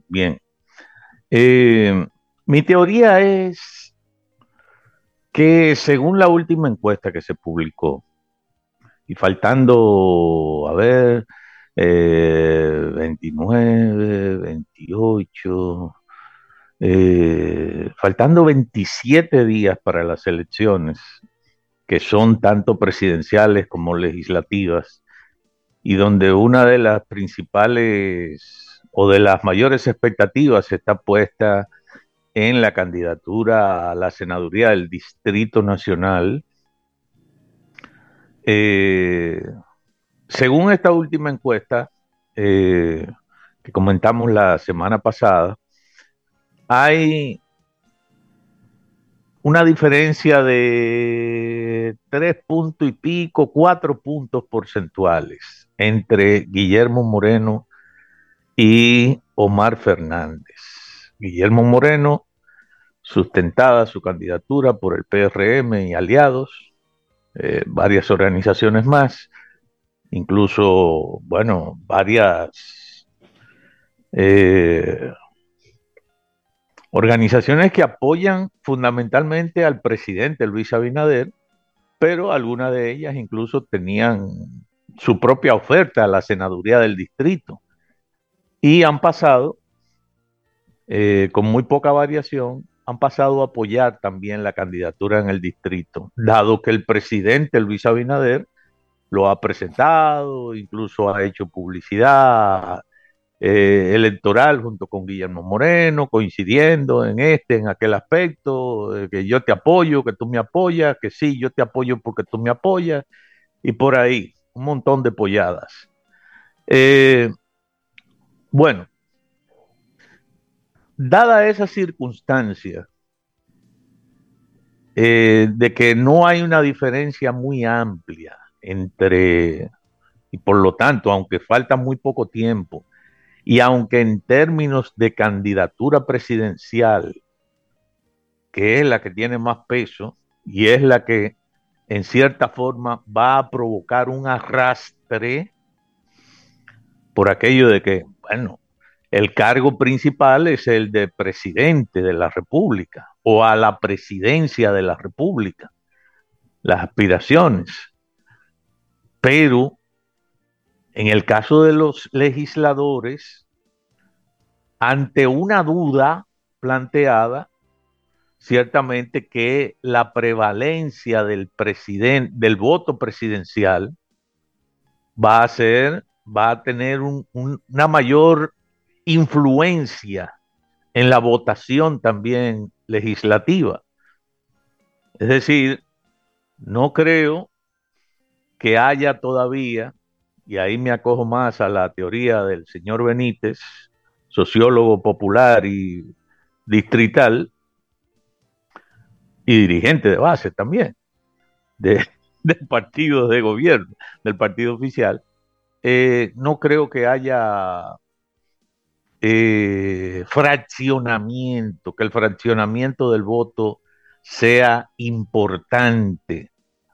Bien. Eh, Mi teoría es que según la última encuesta que se publicó, y faltando, 29, 28, faltando 27 días para las elecciones, que son tanto presidenciales como legislativas, y donde una de las principales o de las mayores expectativas está puesta en la candidatura a la senaduría del Distrito Nacional. Eh, Según esta última encuesta eh, que comentamos la semana pasada, hay una diferencia de 3 puntos y pico, 4 puntos porcentuales entre Guillermo Moreno y Omar Fernández. Guillermo Moreno, sustentada su candidatura por el PRM y aliados, varias organizaciones más, incluso, bueno, varias eh, organizaciones que apoyan fundamentalmente al presidente Luis Abinader, pero algunas de ellas incluso tenían su propia oferta a la senaduría del distrito y han pasado, con muy poca variación, han pasado a apoyar también la candidatura en el distrito, dado que el presidente Luis Abinader lo ha presentado, incluso ha hecho publicidad electoral junto con Guillermo Moreno, coincidiendo en aquel aspecto, que yo te apoyo, que tú me apoyas, que sí, yo te apoyo porque tú me apoyas, y por ahí, un montón de polladas. Eh, bueno, dada esa circunstancia de que no hay una diferencia muy amplia entre, y por lo tanto, aunque falta muy poco tiempo, y aunque en términos de candidatura presidencial, que es la que tiene más peso y es la que en cierta forma va a provocar un arrastre por aquello de que, bueno, el cargo principal es el de presidente de la República o a la presidencia de la República, las aspiraciones. Pero en el caso de los legisladores, ante una duda planteada, ciertamente que la prevalencia del voto presidencial va a tener una mayor influencia en la votación también legislativa. Es decir, no creo que haya todavía, y ahí me acojo más a la teoría del señor Benítez, sociólogo popular y distrital y dirigente de base también, de, del partido de gobierno, del partido oficial. No creo que haya fraccionamiento, que el fraccionamiento del voto sea importante.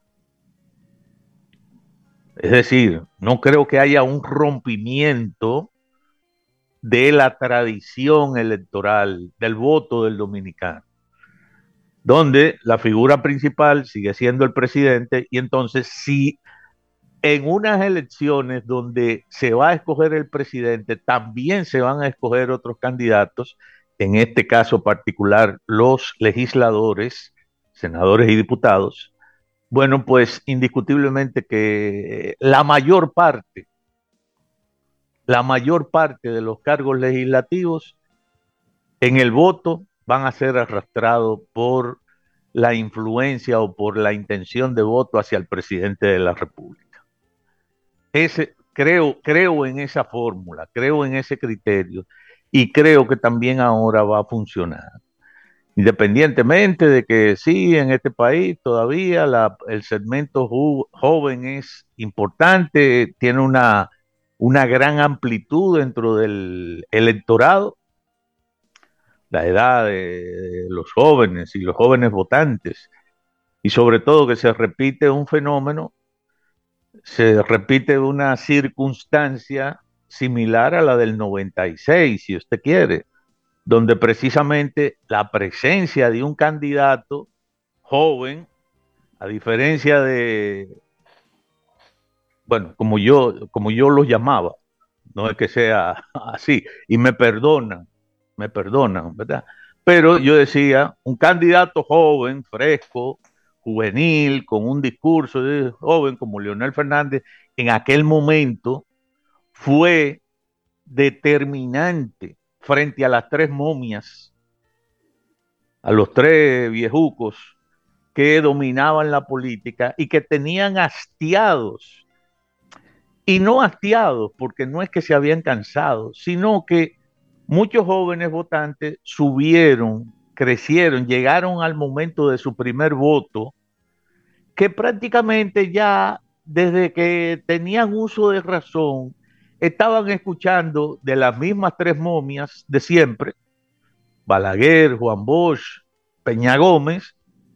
Es decir, no creo que haya un rompimiento de la tradición electoral, del voto del dominicano, donde la figura principal sigue siendo el presidente y entonces si en unas elecciones donde se va a escoger el presidente, también se van a escoger otros candidatos, en este caso particular los legisladores, senadores y diputados. Bueno, pues indiscutiblemente que la mayor parte de los cargos legislativos en el voto van a ser arrastrados por la influencia o por la intención de voto hacia el presidente de la República. Creo en esa fórmula, creo en ese criterio y creo que también ahora va a funcionar. Independientemente de que sí, en este país todavía el segmento joven es importante, tiene una gran amplitud dentro del electorado, la edad de los jóvenes y los jóvenes votantes, y sobre todo que se repite un fenómeno, se repite una circunstancia similar a la del 96, si usted quiere, donde precisamente la presencia de un candidato joven, a diferencia de, bueno, como yo los llamaba, no es que sea así, y me perdonan, ¿verdad? Pero yo decía, un candidato joven, fresco, juvenil, con un discurso de joven como Leonel Fernández, en aquel momento fue determinante frente a las tres momias, a los tres viejucos que dominaban la política y que tenían hastiados, y no hastiados porque no es que se habían cansado, sino que muchos jóvenes votantes subieron, crecieron, llegaron al momento de su primer voto, que prácticamente ya desde que tenían uso de razón, estaban escuchando de las mismas tres momias de siempre, Balaguer, Juan Bosch, Peña Gómez,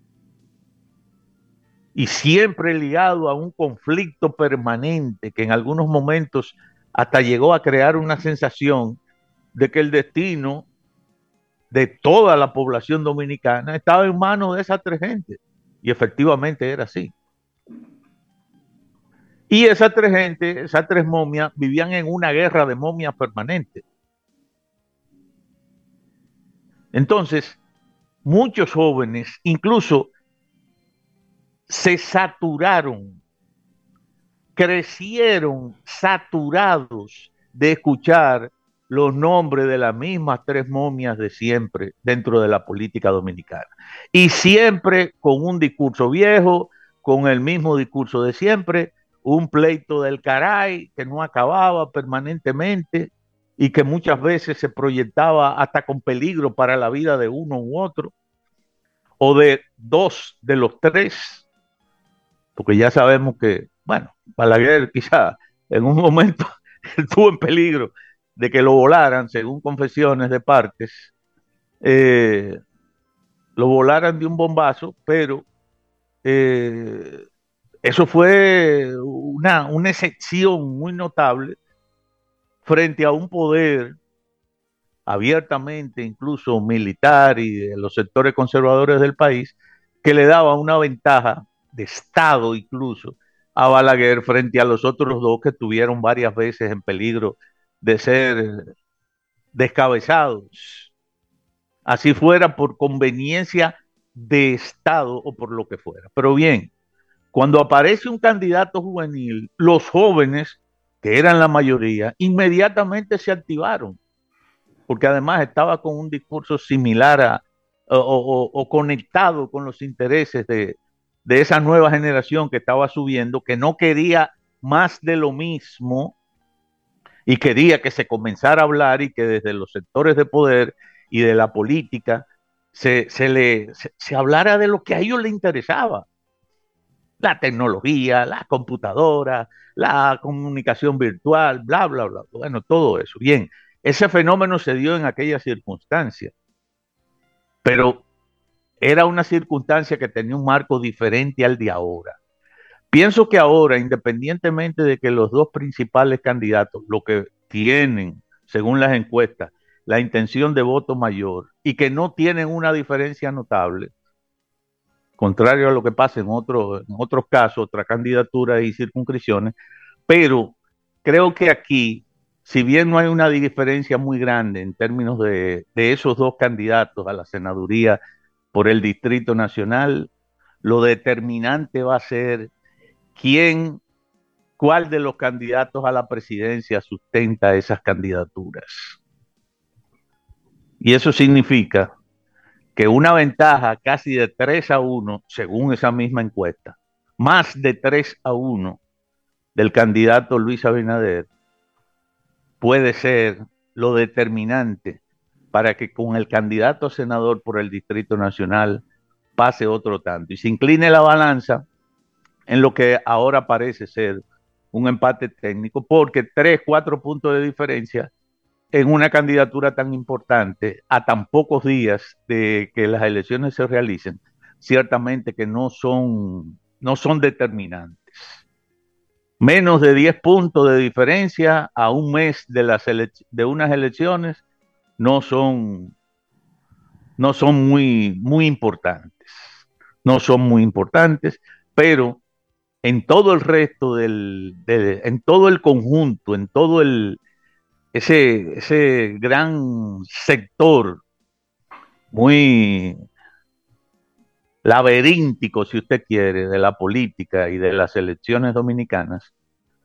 y siempre ligado a un conflicto permanente que en algunos momentos hasta llegó a crear una sensación de que el destino de toda la población dominicana estaba en manos de esas tres gentes. Y efectivamente era así. Y esas tres gentes, esas tres momias, vivían en una guerra de momias permanente. Entonces, muchos jóvenes incluso se saturaron, crecieron saturados de escuchar los nombres de las mismas tres momias de siempre dentro de la política dominicana. Y siempre con un discurso viejo, con el mismo discurso de siempre, un pleito del caray que no acababa permanentemente y que muchas veces se proyectaba hasta con peligro para la vida de uno u otro, o de dos de los tres, porque ya sabemos que, bueno, Balaguer quizá en un momento estuvo en peligro de que lo volaran, según confesiones de partes, eh, lo volaran de un bombazo, pero eh, eso fue una excepción muy notable frente a un poder abiertamente, incluso militar y de los sectores conservadores del país, que le daba una ventaja de Estado incluso a Balaguer frente a los otros dos que estuvieron varias veces en peligro de ser descabezados, así fuera por conveniencia de Estado o por lo que fuera. Pero bien, cuando aparece un candidato juvenil, los jóvenes, que eran la mayoría, inmediatamente se activaron, porque además estaba con un discurso similar o conectado con los intereses de esa nueva generación que estaba subiendo, que no quería más de lo mismo y quería que se comenzara a hablar y que desde los sectores de poder y de la política se hablara de lo que a ellos les interesaba: la tecnología, la computadora, la comunicación virtual, bla, bla, bla. Bueno, todo eso. Bien, ese fenómeno se dio en aquella circunstancia, pero era una circunstancia que tenía un marco diferente al de ahora. Pienso que ahora, independientemente de que los dos principales candidatos, lo que tienen, según las encuestas, la intención de voto mayor y que no tienen una diferencia notable, contrario a lo que pasa en otros casos, otras candidaturas y circunscripciones, pero creo que aquí, si bien no hay una diferencia muy grande en términos de esos dos candidatos a la senaduría por el Distrito Nacional, lo determinante va a ser quién, cuál de los candidatos a la presidencia sustenta esas candidaturas. Y eso significa que una ventaja casi de 3-1, según esa misma encuesta, más de 3-1 del candidato Luis Abinader, puede ser lo determinante para que con el candidato a senador por el Distrito Nacional pase otro tanto y se incline la balanza en lo que ahora parece ser un empate técnico, porque 3-4 puntos de diferencia en una candidatura tan importante a tan pocos días de que las elecciones se realicen, ciertamente que no son determinantes. Menos de 10 puntos de diferencia a un mes de unas elecciones no son, no son muy importantes. No son muy importantes, pero en todo el resto en todo el conjunto, en todo ese gran sector muy laberíntico, si usted quiere, de la política y de las elecciones dominicanas,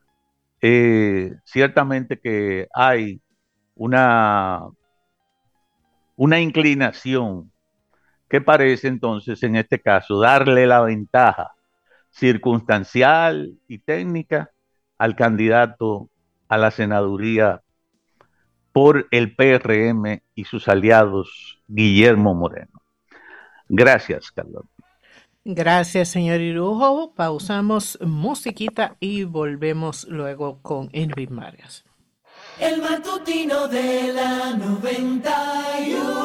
ciertamente que hay una, una inclinación que parece entonces, en este caso, darle la ventaja circunstancial y técnica al candidato a la senaduría por el PRM y sus aliados, Guillermo Moreno. Gracias, Carlos. Gracias, señor Irujo. Pausamos musiquita y volvemos luego con Ingrid Vargas. El matutino de la 90.